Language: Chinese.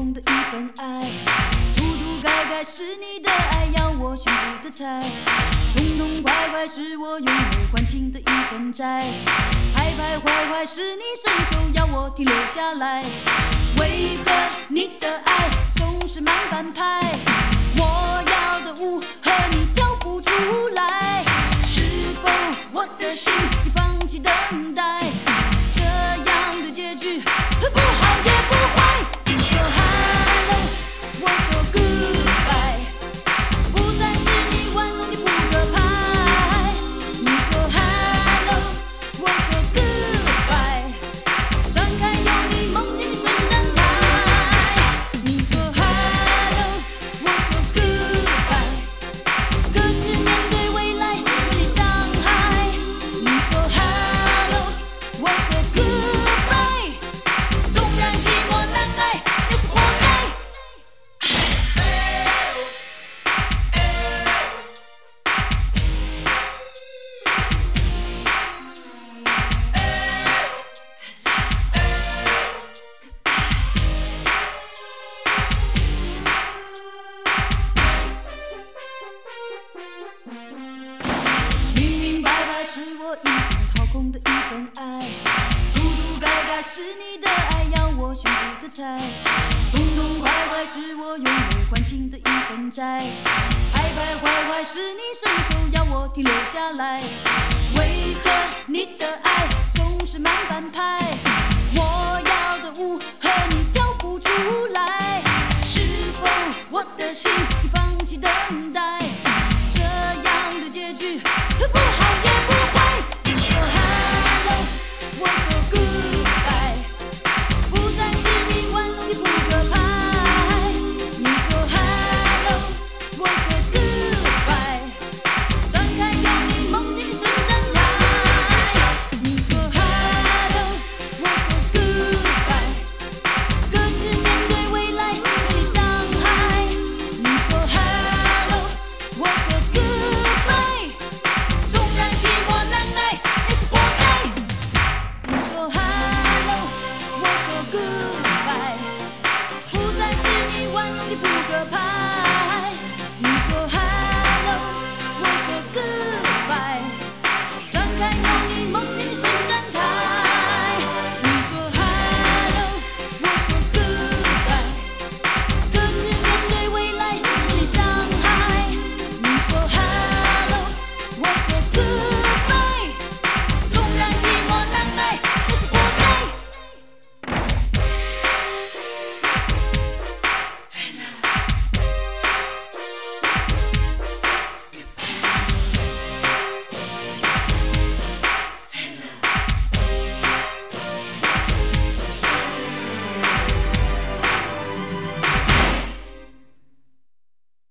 空的一份爱，涂涂改改是你的爱，要我幸福的猜，痛痛快快是我用爱换情的一份债，徘徊坏坏是你伸手要我停留下来，为何你的爱总是慢半拍？我要的舞和你跳不出来，是否我的心已放弃等待？这样的结局不好也不坏。你说 hello， 我说 goodbye， 不再是你玩弄的扑克牌。你说 hello， 我说 goodbye， 转开有你梦境的伸展台。你说 hello， 我说 goodbye， 各自面对未来，为你伤害。你说 hello， 我说 goodbye， 纵然寂寞难挨，也是活该。明明白白是我已经掏空的一份爱，涂涂改改是你的爱，要我幸福的猜，痛痛快快是我用爱换情的一份债，徘徊坏坏是你伸手要我停留下来，为何你的爱总是慢半拍？